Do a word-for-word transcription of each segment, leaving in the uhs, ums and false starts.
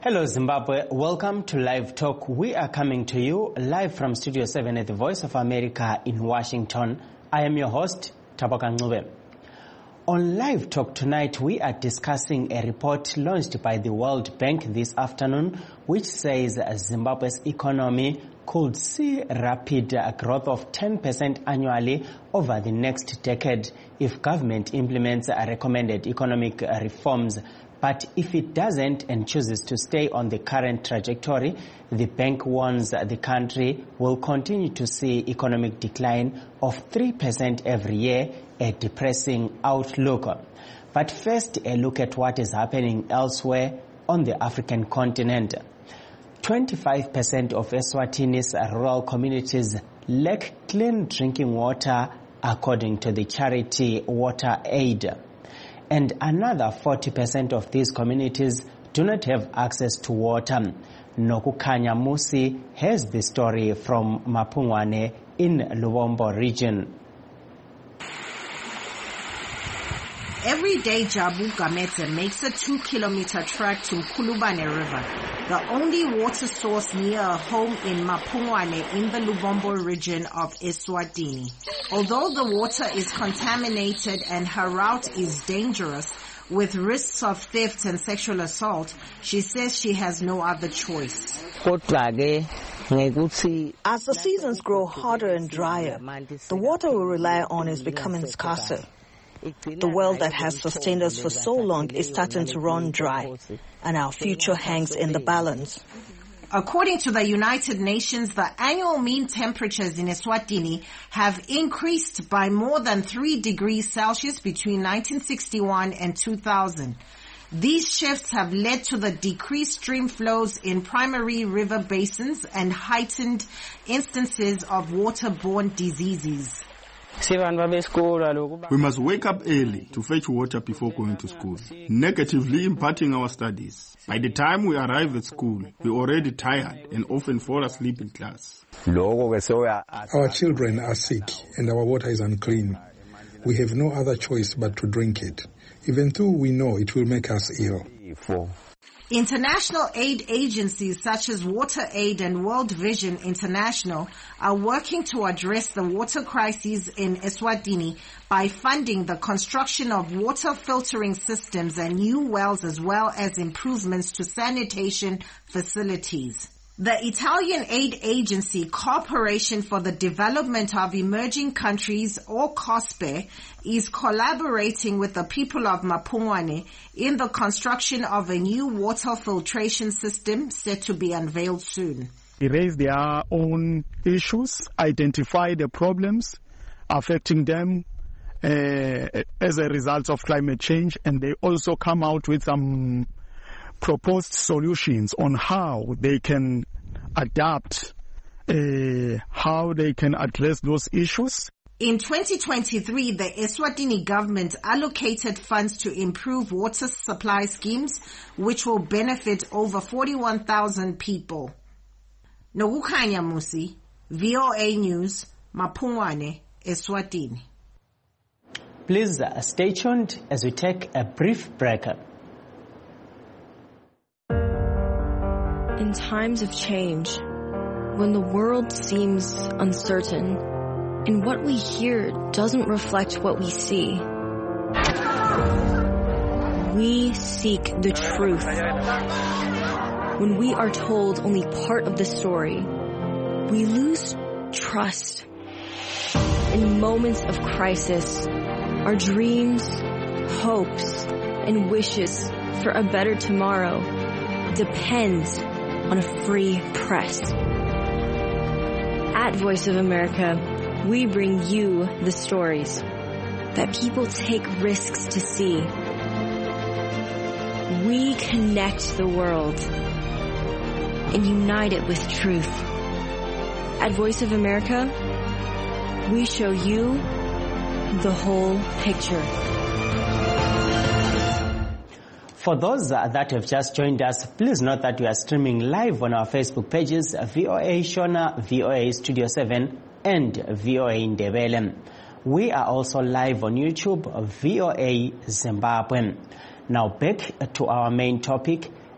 Hello Zimbabwe, welcome to Live Talk. We are coming to you live from Studio seven at the Voice of America in Washington. I am your host, Tabaka Ncube. On Live Talk tonight, we are discussing a report launched by the World Bank this afternoon, which says Zimbabwe's economy could see rapid growth of ten percent annually over the next decade if government implements recommended economic reforms. But if it doesn't and chooses to stay on the current trajectory, the bank warns the country will continue to see economic decline of three percent every year, a depressing outlook. But first, a look at what is happening elsewhere on the African continent. twenty-five percent of Eswatini's rural communities lack clean drinking water, according to the charity WaterAid. And another forty percent of these communities do not have access to water. Nokukhanya Musi has the story from Mapungwane in Lubombo region. Every day, Jabu Gamete makes a two-kilometer trek to Mkulubane River, the only water source near a home in Mapungwane in the Lubombo region of Eswatini. Although the water is contaminated and her route is dangerous, with risks of theft and sexual assault, she says she has no other choice. As the seasons grow hotter and drier, the water we rely on is becoming scarcer. The well that has sustained us for so long is starting to run dry, and our future hangs in the balance. According to the United Nations, the annual mean temperatures in Eswatini have increased by more than three degrees Celsius between nineteen sixty-one and two thousand. These shifts have led to the decreased stream flows in primary river basins and heightened instances of waterborne diseases. We must wake up early to fetch water before going to school, negatively impacting our studies. By the time we arrive at school, we're already tired and often fall asleep in class. Our children are sick and our water is unclean. We have no other choice but to drink it, even though we know it will make us ill. International aid agencies such as WaterAid and World Vision International are working to address the water crisis in Eswatini by funding the construction of water filtering systems and new wells, as well as improvements to sanitation facilities. The Italian aid agency Corporation for the Development of Emerging Countries, or COSPE, is collaborating with the people of Mapungwane in the construction of a new water filtration system set to be unveiled soon. They raise their own issues, identify the problems affecting them uh, as a result of climate change, and they also come out with some proposed solutions on how they can adapt, uh, how they can address those issues. In twenty twenty-three, the Eswatini government allocated funds to improve water supply schemes, which will benefit over forty-one thousand people. Nokukhanya Musi, V O A News, Mapungwane, Eswatini. Please uh, stay tuned as we take a brief break. In times of change, when the world seems uncertain and what we hear doesn't reflect what we see, we seek the truth. When we are told only part of the story, we lose trust. In moments of crisis, our dreams, hopes, and wishes for a better tomorrow depends on a free press. At Voice of America, we bring you the stories that people take risks to see. We connect the world and unite it with truth. At Voice of America, we show you the whole picture. For those uh, that have just joined us, please note that we are streaming live on our Facebook pages, V O A Shona, V O A Studio seven, and V O A Ndebele. We are also live on YouTube, V O A Zimbabwe. Now back to our main topic.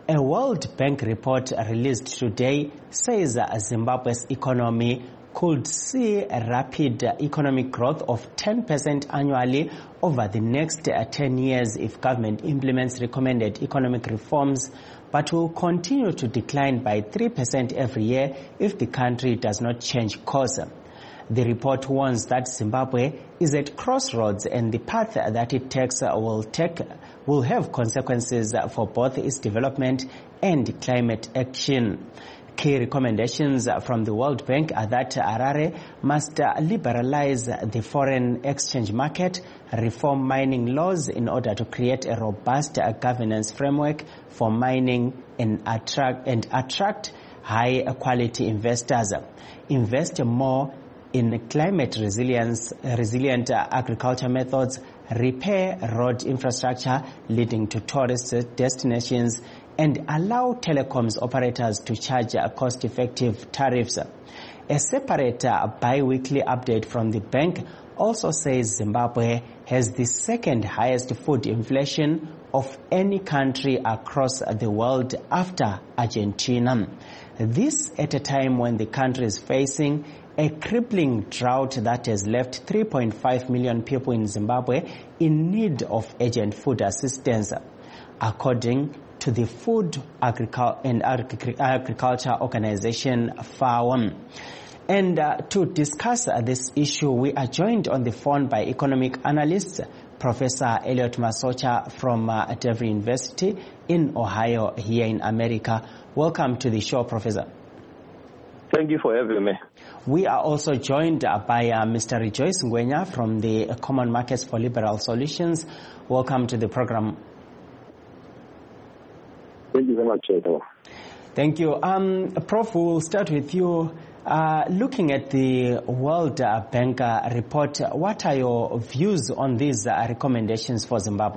A World Bank report released today says Zimbabwe's economy could see a rapid economic growth of ten percent annually over the next ten years if government implements recommended economic reforms, but will continue to decline by three percent every year if the country does not change course. The report warns that Zimbabwe is at crossroads and the path that it takes will take will have consequences for both its development and climate action. Key recommendations from the World Bank are that Harare must liberalize the foreign exchange market, reform mining laws in order to create a robust governance framework for mining and attract, and attract high-quality investors, invest more in climate resilience, resilient agriculture methods, repair road infrastructure leading to tourist destinations, and allow telecoms operators to charge cost-effective tariffs. A separate uh, bi-weekly update from the bank also says Zimbabwe has the second highest food inflation of any country across the world after Argentina. This at a time when the country is facing a crippling drought that has left three point five million people in Zimbabwe in need of urgent food assistance, according to the Food Agricul- and Agric- Agriculture Organization, FAO. And uh, to discuss uh, this issue, we are joined on the phone by economic analyst Professor Elliot Masocha from uh, Dever University in Ohio here in America. Welcome to the show, Professor. Thank you for having me. We are also joined uh, by uh, Mister Rejoice Ngwenya from the uh, Common Markets for Liberal Solutions. Welcome to the program. Thank you very much, Cheto. Thank you. Um, Prof, we'll start with you. Uh, looking at the World uh, Bank uh, report, what are your views on these uh, recommendations for Zimbabwe?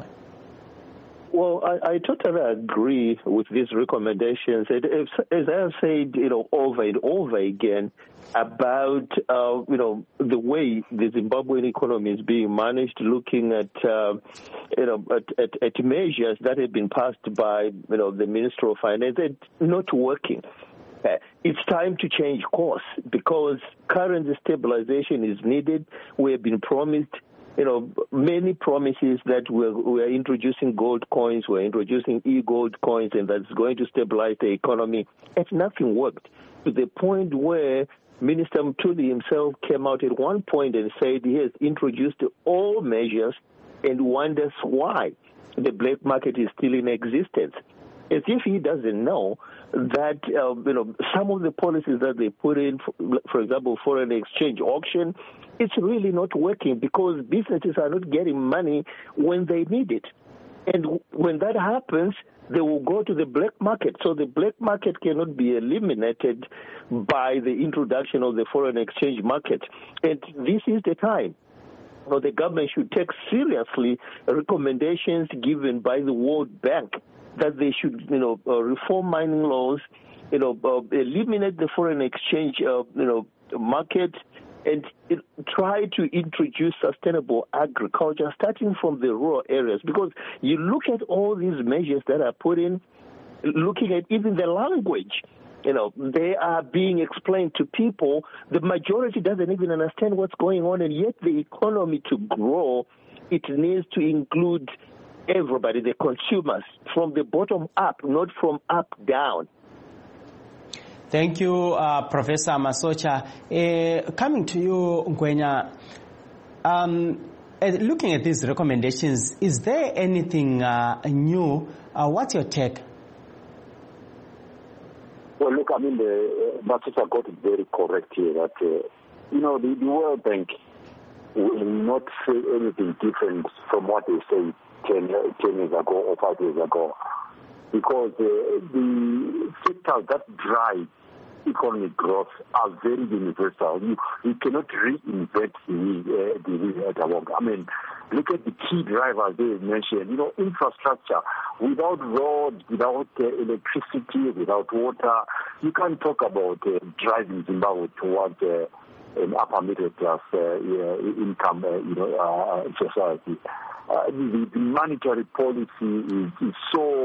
Well, I, I totally agree with these recommendations. It, as I have said, you know, over and over again about, uh, you know, the way the Zimbabwean economy is being managed, looking at, uh, you know, at, at, at measures that have been passed by, you know, the Minister of Finance, and not working. Uh, it's time to change course because currency stabilization is needed. We have been promised, you know, many promises that we're, we're introducing gold coins, we're introducing e-gold coins, and that's going to stabilize the economy. And nothing worked to the point where Minister Mtuli himself came out at one point and said he has introduced all measures and wonders why the black market is still in existence. As if he doesn't know that, uh, you know, some of the policies that they put in, for, for example, foreign exchange auction, it's really not working because businesses are not getting money when they need it. And when that happens, they will go to the black market. So the black market cannot be eliminated by the introduction of the foreign exchange market. And this is the time. So the government should take seriously recommendations given by the World Bank that they should, you know, uh, reform mining laws, you know, uh, eliminate the foreign exchange, uh, you know, market, and it, try to introduce sustainable agriculture, starting from the rural areas. Because you look at all these measures that are put in, looking at even the language, you know, they are being explained to people. The majority doesn't even understand what's going on, and yet the economy to grow, it needs to include everybody, the consumers, from the bottom up, not from up down. Thank you, uh, Professor Masocha. Uh, coming to you, Ngwenya, um, uh, looking at these recommendations, is there anything uh, new? Uh, what's your take? Well, look, I mean, the, uh, Masocha got it very correct here that, uh, you know, the, the World Bank will not say anything different from what they say ten, ten years ago or five years ago, because uh, the sectors that drive economic growth are very universal. You, you cannot reinvent the, uh, the wheel at all. I mean, look at the key drivers they mentioned. You know, infrastructure. Without roads, without uh, electricity, without water, you can't talk about uh, driving Zimbabwe towards uh, an upper middle class uh, income, uh, you know, uh, society. Uh, the, the monetary policy is, is so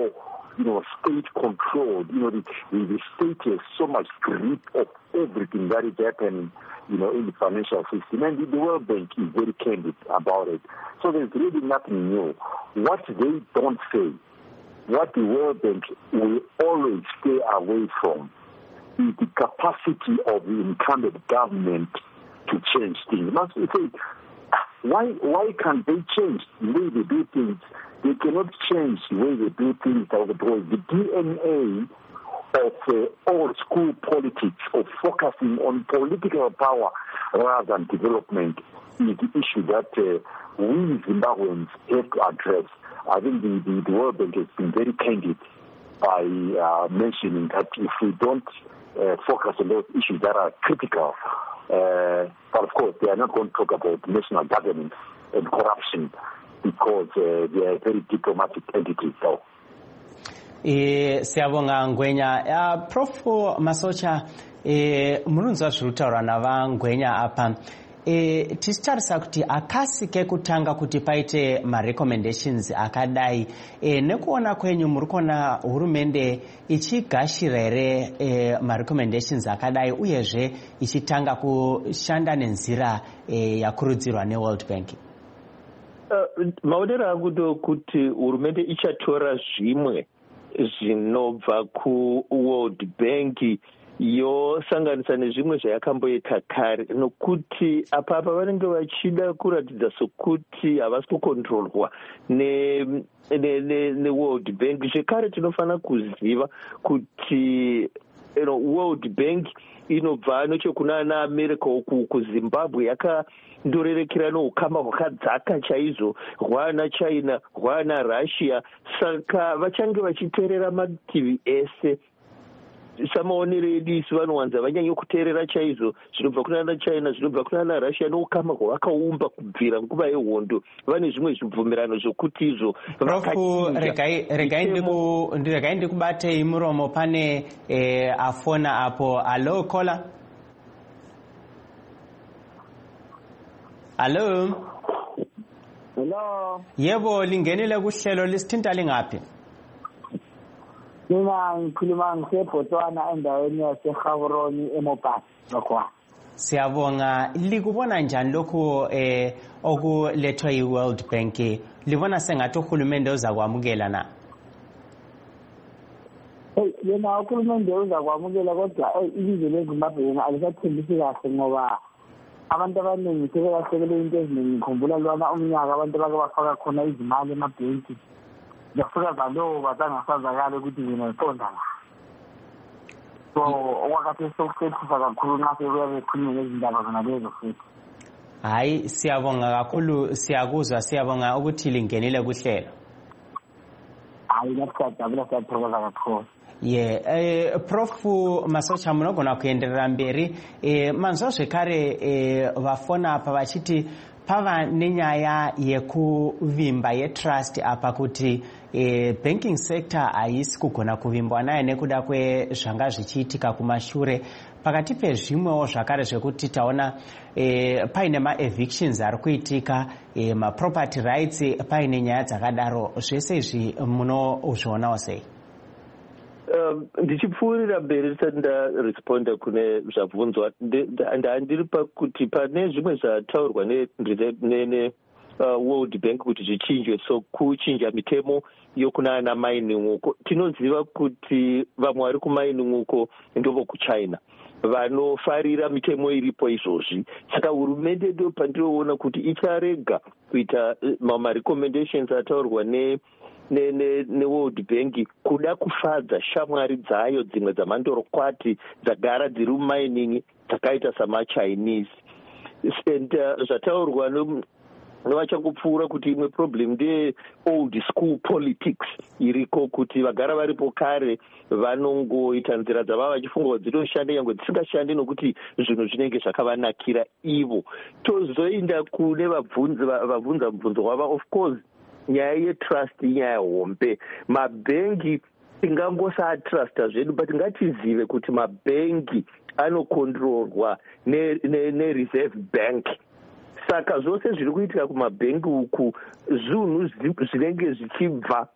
you know, state-controlled. You know, the, the state has so much grip of everything that is happening, you know, in the financial system. And the World Bank is very candid about it. So there's really nothing new. What they don't say, what the World Bank will always stay away from, is the capacity of the incumbent government to change things. Must say, why why can't they change the way they do things? They cannot change the way they do things. Because the D N A of uh, old school politics, of focusing on political power rather than development, is the issue that uh, we Zimbabweans have to address. I think the, the, the World Bank has been very candid by uh, mentioning that if we don't uh, focus on those issues that are critical, uh, but of course they are not going to talk about national governance and corruption because uh, they are very diplomatic entities. So. E siyabonga Ngwenya. Uh, Prof Masocha, eh, mununzwa zviri kutaurwa navaNgwenya apa. E, tichitarisa kuti akasike kutanga kuti paite ma-recommendations akadai e, nekuona kwenyu muri kuona hurumende ichigashira here e, ma-recommendations akadai uyezve ichitanga kushanda nenzira e, yakurudzirwa neWorld Bank? Uh, maonero angu ndokuti hurumende ichatora zvimwe zvinobva kuWorld Bank yosanganisa nezvimwe zvayakamboita kare, nokuti apapa vanenge vachida kuratidza sokuti havasi kukontrolwa neWorld Bank. Zvekare tinofanira kuziva kuti you know, World Bank inobva nechekuna America uku kuZimbabwe yakandorerekera noukama hwakadzaka chaizvo hwana China hwana Russia, saka vachange vachiteerera mativi ese. Samaonero edu isi vanowanza vanyanya kuteerera chaizvo zvinobva kuna China zvinobva kuna Russia noukama hwavakaumba kubvira nguva yehondo. Vane zvimwe zvibvumirano zvokuti izvo regai ndikubatei muromo. Pane eh, afona apo. Alo kola. Alo. Hello. Yebo, lingenile kuhlelo, lisithinta lingaphi? Mina ngikhuluma ngiseBotswana endaweni yaseGaborone eMopani lokho. Siyabonga. Likubona njani lokho eh okulethwa yiWorld Bank? Libona sengathi uhulumende uzakwamukela na? Hey, yena uhulumende uzakwamukela kodwa ilizwe leZimbabwe alisathembisi kahle ngoba abantu abaningi sebelasekele into eziningi. Ngikhumbula lwana umnyaka abantu bake bafaka khona izimali emabhenki. Yafika zalo batangasazakala ukuthi yena iqonda la. So okwakade sokusethusa kakhulu nxa sekuya bekhulume ngezindaba zona lezo futhi. Hayi, siyabonga kakhulu, siyakuzwa, siyabonga ukuthi lingenile kuhlelo. Hayi, lapha siyathokoza kakhulu. Yeah, eh, Prof Masocha munogona kuenderera mberi. Eh, manzwa zvekare eh, vafona apa vachiti pava nenyaya yekuvimba yetrust apa kuti e, banking sector haisi kugona kuvimbwa naye nekuda kwezvanga zvichiitika kumashure. Pakati pezvimwewo zvakare zvekuti taona e, paine ma-evictions ari kuitika, e, ma-property rights paine nyaya dzakadaro. Zvese izvi munozvionawo sei? Ndichipfuurira mberi ndisati ndaresponda kune zvabvunzwa, ndandiri pakuti pane zvimwe zvataurwa neWorld Bank kuti zvichinjwe, so kuchinja mitemo yokunana mining uko. Tinoziva kuti vamwe vari kumining uko ndovo kuChina vanofarira mitemo iripo izvozvi. Saka hurumende ndo pandinoona kuti icharega kuita ma-recommendations ataurwa ne neWorld Bank kuda kufadza shamwari dzayo dzimwe dzamandorokwati dzagara dziri mumining dzakaita samaChinese. And uh, zvataurwa novachangopfuura kuti imwe problem ndeye old school politics iriko, kuti vagara varipo kare vanongoita nzira dzava vachifunga kuti dzinoshanda nyangwe dzisingashandi nokuti zvinhu zvinenge zvakavanakira ivo. Tozoinda kune vabvunza mubvunzo wava, of course nyaya yetrust inyaya hombe. Mabhengi tingangosaatrusta zvedu, but ngatizive kuti mabhengi anokontrolwa neReserve Bank. Saka zvose zviri kuitika kumabhengi uku zvinhu zvinenge zvichibva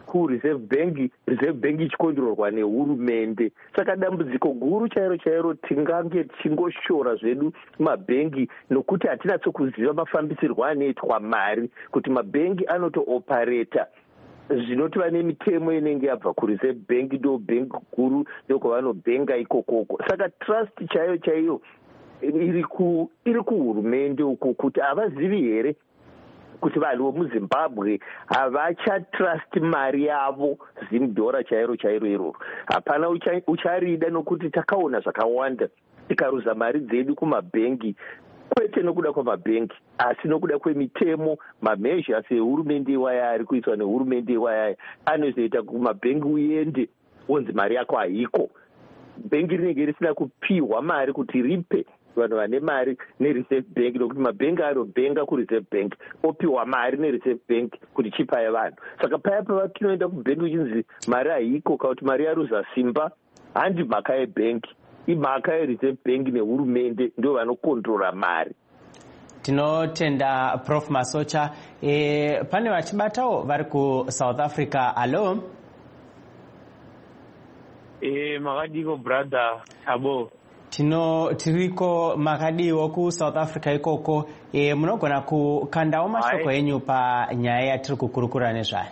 kureserve bank, reserve bank ichikontrolwa nehurumende. Saka dambudziko guru chairo chairo tingange tichingoshora zvedu mabhengi nokuti hatinatso kuziva mafambisirwo anoitwa mari kuti mabhengi anotoopareta zvinoti vane mitemo inenge yabva kureserve bank ndo bank guru ndokwavanobhenga ikokoko. Saka trust chaiyo chaiyo iri ku iri kuhurumende uku kuti havazivi here kuti vanhu vemuzimbabwe havachatrust mari yavo zimudhora chairo chairo iroro. Hapana ucharida nokuti takaona zvakawanda tikaruza mari dzedu kumabhengi, kwete nokuda kwamabhengi asi nokuda kwemitemo mamezhasi ehurumende iwaya ari kuiswa nehurumende iwaya anozoita kumabhengi uende wonzi mari yako haiko. Bhengi rinenge risina kupiwa mari kuti ripe vanhu vane mari nereserve bank nokuti mabhengi anobhenga kureserve bank opiwa mari nereserve bank kuti chipaye vanhu. Saka paya pavakinoenda kubhengi uchinzi mari haiko kana kuti mari yaruza simba, handi mhaka yebhengi, imhaka yereserve bank nehurumende ndio vanokontrora mari. Tinotenda Prof Masocha. E, pane vachibatawo vari kuSouth Africa. Hello. Eh, makadiko brother Abo. Tino tiriko makadiwo ku South Africa ikoko. E, munogona kukandawo mashoko enyu pa nyaya yatiri kukurukura nezvayo.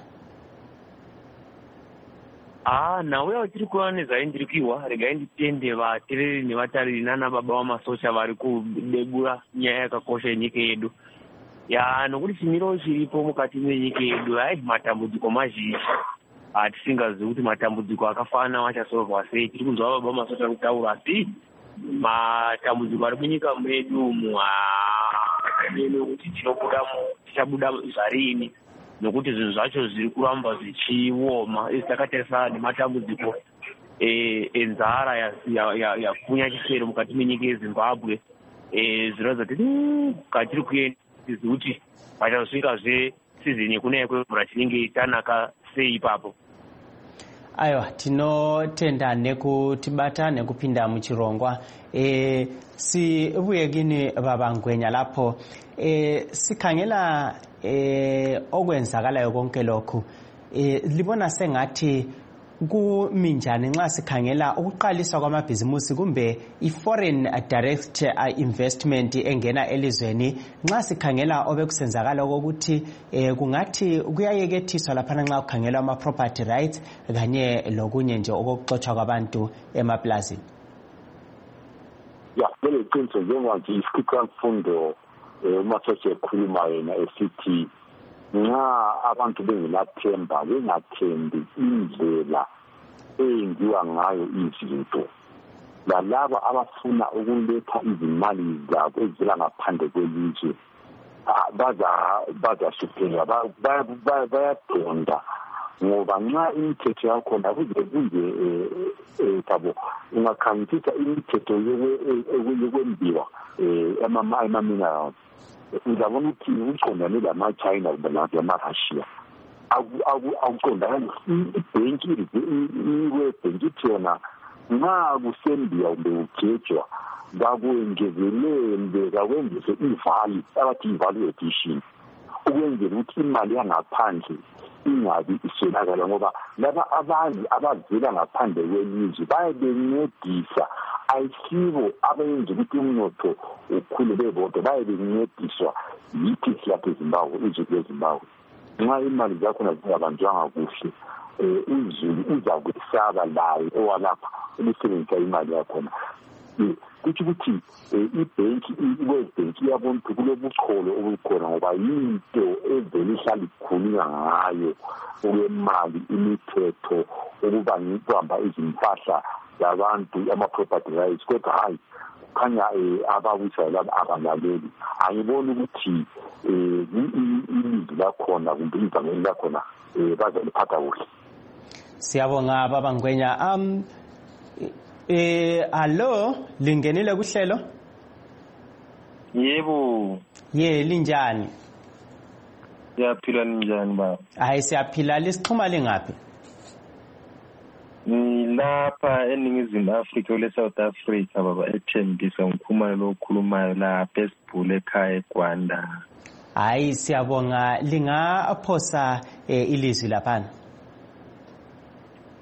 Ah, nawe watiri kuona nezvaindirikiwa rega inditende vatereri nevatariri nana baba vaMasocha vari kudebura nyaya yakakosha yenyika yedu. Ya nokuti chimiro chiripo mukati menyika yedu hai matambudziko mazhinji atisingazivi kuti matambudziko akafanana vachasolvwa sei. Tiri kunzwa baba vaMasocha kutaura asi matambudziko ari munyika medu umu kuti tinobuda tichabuda zvarini nokuti zvinhu zvacho zviri kuramba zvichioma. Isi takatarisana nematambudziko enzara yafunya chisero mukati menyika yeZimbabwe. Zvinoratidza kuti katiri kuenda tizivi kuti pachazosvikazve sizini yekunaya kwemvura chinenge chanaka sei ipapo. Aiwa, tinotenda nekutibata nekupinda muchirongwa. E, si vuyekini babangwenya lapho e, sikhangela e, okwenzakalayo konke lokhu. E, libona sengathi kuminjani nxa sikhangela ukuqaliswa kwamabhizimusi kumbe i-foreign direct investment engena elizweni, nxa sikhangela obekusenzakala ukuthi eh, kungathi kuyayekethiswa laphana nxa kukhangelwa ama-property rights kanye lokunye nje okokuxotshwa kwabantu emaplazini. Ya, lelo qiniso njengoba isikhipha mfundo uMasocha ekhuluma yena esithi nxa abantu bengenathemba bengathembi indlela eyenziwa ngayo izinto, lalaba abafuna ukuletha izimali zabo ezivela ngaphandle kwelizwe bazahlupheka, bayadonda ngoba nxa imithetho yakhona kuze kunje kabo ungakhangisa imithetho yokwembiwa ama-minerals uzabona ukuthi uqondane lama-China kumbe lama-Russia akuqondane. Ibhenki iwebhenki ithi yona nxa kusembiwa kumbe ugejwa kakwengezelele kakwenzise ivali abathi i-value addition ukwenzela ukuthi imali yangaphandle ingabi iswelakala ngoba laba abanye abavela ngaphandle kwelizwe bayabencedisa ayisibo abenza ukuthi umnotho ukhule bebodwa, bayabencediswa yithi siyapha eZimbabwe izwe leZimbabwe. Nxa imali zakhona zingabanjwanga kuhle uzulu uzakwesaba layo owalapha ukusebenzisa imali yakhona. Kuthi ukuthi ibhenki iwebhenki iyabona ukuthi kulobucholo obukhona ngoba yinto evele ihlala ikhulunywa ngayo okwemali, imithetho, ukuba ngibamba izimpahla zabantu ama-property rights, kodwa hayi kukhanya ababusayo laba abalaleli. Angiboni ukuthi ilizwi lakhona kumbe ivangeli lakhona bazaliphatha kuhle. Siyabonga baba Ngwenya. um Eh allo lingenile kuhlelo? Yebo. Ye linjani? Siyaphila njani baba? Hayi siyaphila, lisixhuma lingapi? Lapha eningizimu Afrika le South Africa baba ethembisa ngikhuluma lo khulumayo lapha esibhule ekhaya eGwanda. Hayi siyabonga, lingaphosa eh, ilizwi laphana.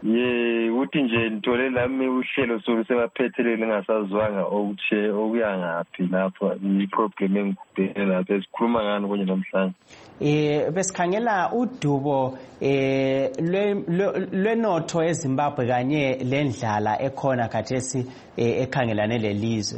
ye uthi nje ngithole lami uhlelo solusebaphethelele ngasazwanga okutshe okuya ngaphi lapho iproblem engibhekene lapho esikhuluma ngani konje namhlanje. Eh besikhangela udubo eh lwenotho eZimbabwe kanye lendlala ekhona khathesi ekhangelane lelizwe.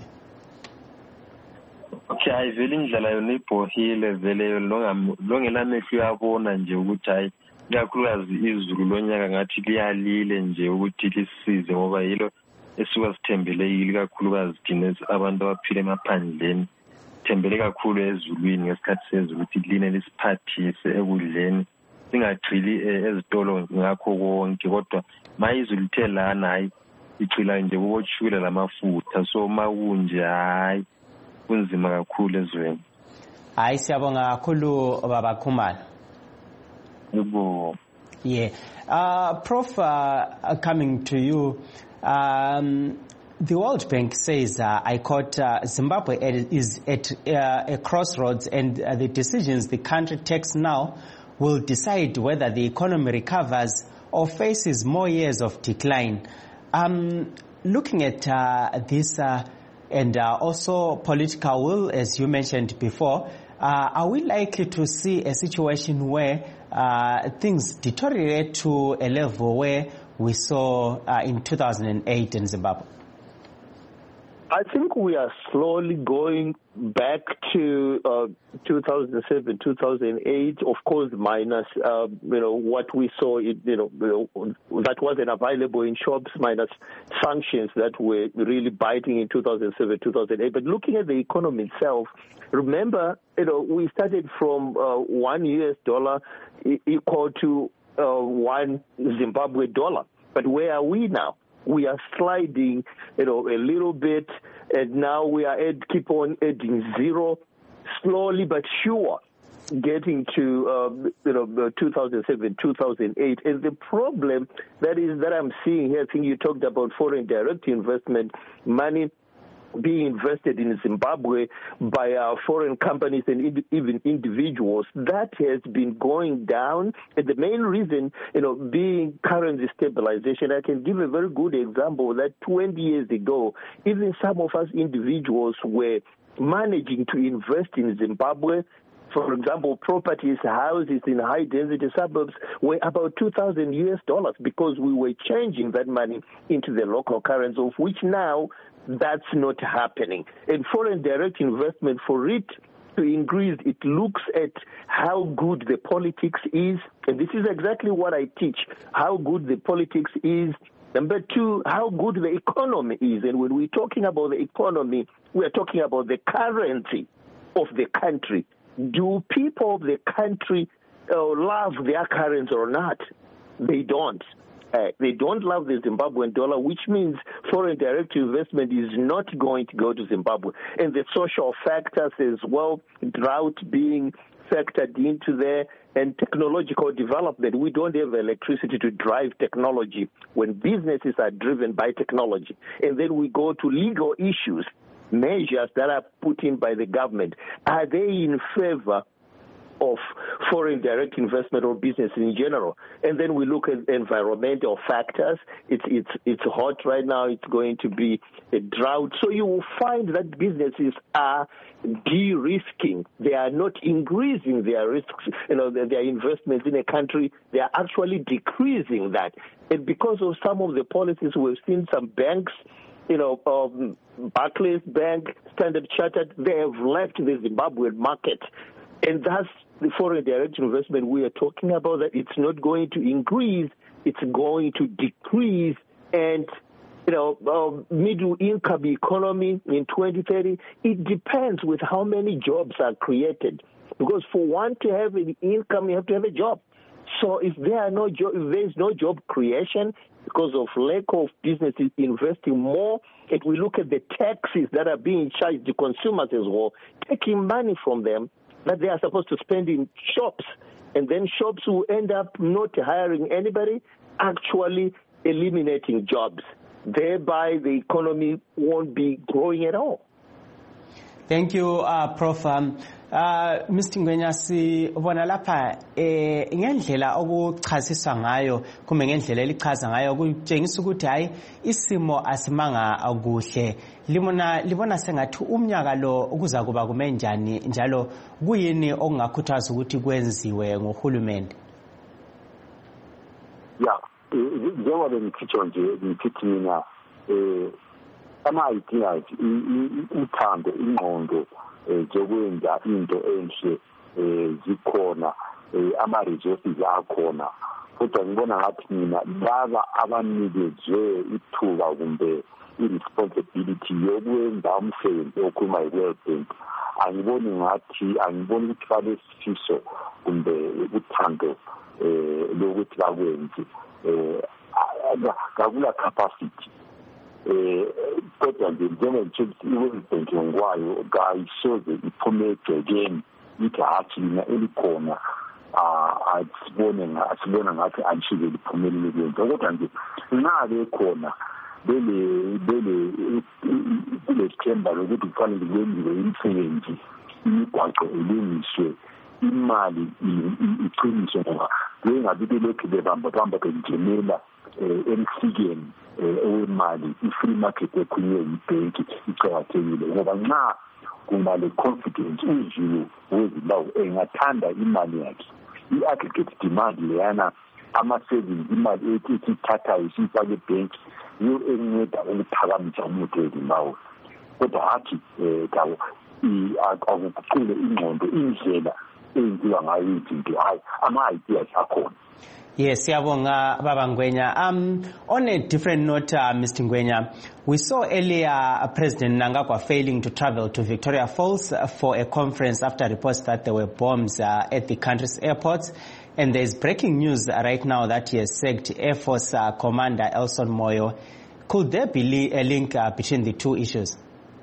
Okay, hayi vele indlala yona ibhohile vele longelamehlo uyabona nje ukuthi hayi ikakhulukazi izulu lonyaka ngathi liyalile nje ukuthi lisize ngoba yilo esuka sithembele yile kakhulukazi thina abantu abaphila emaphandleni sithembele kakhulu ezulwini ngesikhathi sezulu ukuthi line lisiphathise ekudleni singagcili ezitolo ngakho konke kodwa mayizulu lithe lana hayi igcila nje kuboshula lamafutha so makunje hayi kunzima kakhulu ezweni. Hayi siyabonga kakhulu baba Khumalo. Yeah. Uh, Prof, uh, coming to you, um, the World Bank says, uh, I quote, uh, Zimbabwe is at uh, a crossroads and uh, the decisions the country takes now will decide whether the economy recovers or faces more years of decline. Um, looking at uh, this uh, and uh, also political will, as you mentioned before, uh, are we likely to see a situation where uh, things deteriorate to a level where we saw uh, in two thousand eight in Zimbabwe? I think we are slowly going back to uh, two thousand seven, two thousand eight, of course, minus, uh, you know, what we saw, it, you know, that wasn't available in shops, minus sanctions that were really biting in two thousand seven, two thousand eight. But looking at the economy itself, remember, you know, we started from uh, one U S dollar equal to uh, one Zimbabwe dollar. But where are we now? We are sliding, you know, a little bit, and now we are at, keep on adding zero, slowly but sure, getting to, uh, you know, two thousand seven, two thousand eight. And the problem that is that I'm seeing here, I think you talked about foreign direct investment, money being invested in Zimbabwe by uh, foreign companies and ind- even individuals, that has been going down. And the main reason, you know, being currency stabilization. I can give a very good example that twenty years ago, even some of us individuals were managing to invest in Zimbabwe. For example, properties, houses in high-density suburbs were about two thousand U S dollars because we were changing that money into the local currency, of which now that's not happening. And foreign direct investment, for it to increase, it looks at how good the politics is. And this is exactly what I teach, how good the politics is. Number two, how good the economy is. And when we're talking about the economy, we're talking about the currency of the country. Do people of the country uh, love their currency or not? They don't. Uh, they don't love the Zimbabwean dollar, which means foreign direct investment is not going to go to Zimbabwe. And the social factors as well, drought being factored into there, and technological development. We don't have electricity to drive technology when businesses are driven by technology. And then we go to legal issues, measures that are put in by the government. Are they in favor of foreign direct investment or business in general? And then we look at environmental factors. It's it's it's hot right now. It's going to be a drought. So you will find that businesses are de-risking. They are not increasing their risks, you know, their, their investments in a country. They are actually decreasing that. And because of some of the policies, we've seen some banks, you know, um, Barclays Bank, Standard Chartered, they have left the Zimbabwean market. And that's the foreign direct investment we are talking about, that it's not going to increase, it's going to decrease. And, you know, uh, middle income economy in twenty thirty, it depends with how many jobs are created. Because for one to have an income, you have to have a job. So if there are no job, if there is no job creation because of lack of businesses investing more, if we look at the taxes that are being charged to consumers as well, taking money from them that they are supposed to spend in shops, and then shops will end up not hiring anybody, actually eliminating jobs. Thereby, the economy won't be growing at all. Thank you, uh, Prof. Um, uh, Mister Ngwenya, sibona lapha eh ngendlela okuchasiswa ngayo kumbe ngendlela elichaza ngayo kutshengisa ukuthi hayi isimo asimanga kuhle. Libona libona sengathi umnyaka lo kuza kuba kumenjani njalo kuyini okungakhuthaza ukuthi kwenziwe ngohulumende? Yeah, njengoba bengitshitsho nje ngithi mina eh ama-ideas uthando ingqondo zokwenza into enhle zikhona ama-resources akhona kodwa ngibona ngathi mina laba abanikezwe ithuba kumbe i-responsibility yokwenza umsebenzi okhuluma yi-World Bank angiboni ngathi angiboni ukuthi balesifiso kumbe uthando lokuthi bakwenze kakula capacity eh kodwa nje njengoba i-World Bank ngwayo kayisoze iphume egcekeni ithi hathi lina elikhona asibone asibona ngathi alishike liphumelele kwenza kodwa nje nabe khona bele bele bele themba lokuthi kufanele kwenziwe imisebenzi imigwaqo elungiswe imali iqiniswe ngoba bengabe lokhu bebamba bamba benjenela emsikeni owemali i-free market ekhulunywe yibhenki icakathekile ngoba nxa kuma le confidence uziwo wezilawo engathanda imali yakhe i-aggregate demand leyana ama-savings imali ethi ithathayo isifake ebhenki yiyo enceda ukuphakamisa umnotho wezilawo kodwa hathi um akuguqule ingqondo indlela enziwa ngayo izinto hayi ama-ideas akhona. Yes, siyabonga Baba Ngwenya. Um, on a different note, uh, Mister Ngwenya, we saw earlier uh, President Mnangagwa failing to travel to Victoria Falls uh, for a conference after reports that there were bombs uh, at the country's airports. And there's breaking news uh, right now that he has sacked Air Force uh, Commander Elson Moyo. Could there be li a link uh, between the two issues?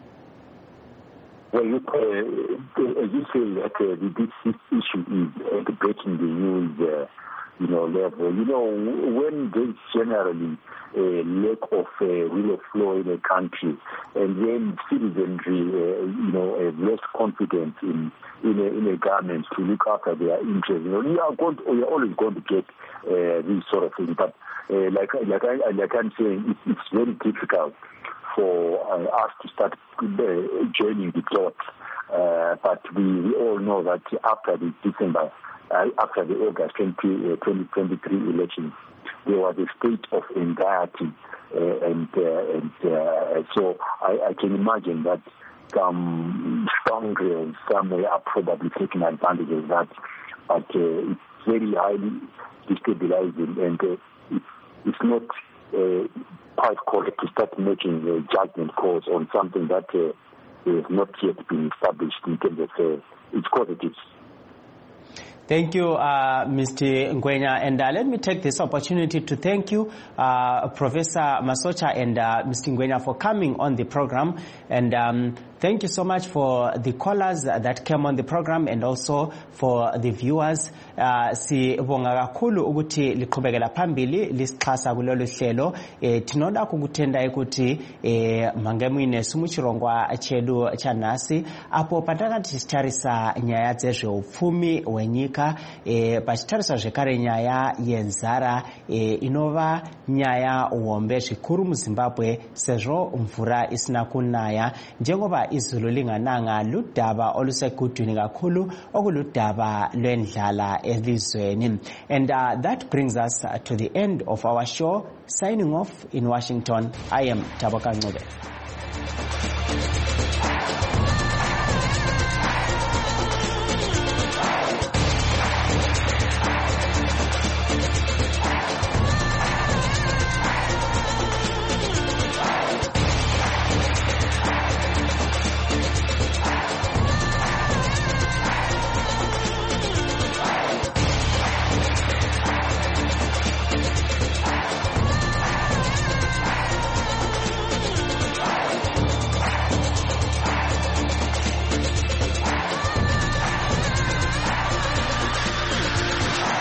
Well, look, uh, as you say, that uh, this, this issue is uh, breaking the news uh, you know, level. You know, when there's generally a lack of uh, rule of law in a country, and when citizenry, uh, you know, have less confidence in in a, in a government to look after their interests, you know, you are going to, you're always going to get uh, these sort of things. But uh, like like I like I'm saying, it's, it's very difficult for uh, us to start uh, joining the dots. Uh, but we, we all know that after the December. Uh, after the August twenty twenty-three elections, there was a state of anxiety, uh, and uh, and uh, so I, I can imagine that some scoundrels somewhere are probably taking advantage of that. But uh, it's very highly destabilizing, and uh, it's, it's not uh, quite correct to start making uh, judgment calls on something that uh, has not yet been established in terms of uh, its positives. Thank you, uh, Mister Ngwenya. And uh, let me take this opportunity to thank you, uh, Professor Masocha and uh, Mister Ngwenya, for coming on the program. And um, thank you so much for the callers that came on the program and also for the viewers. Uh, sibonga kakhulu ukuthi liqhubekela phambili lisixhasa kulolu hlelo. Eh, tinoda kukutenda ukuthi eh, mangemwine sumuchirongwa chedu chanasi apo patakati sitarisa nyaya dzezveupfumi wenyika eh, pachitarisa zvekare nyaya yenzara eh, inova nyaya hombe zvikuru muZimbabwe sezvo mvura isina kunaya njengoba izulu lingananga ludaba olusekudwini kakhulu okuludaba lwendlala elizweni. And uh, that brings us uh, to the end of our show. Signing off in Washington, I am Taboka Ngube.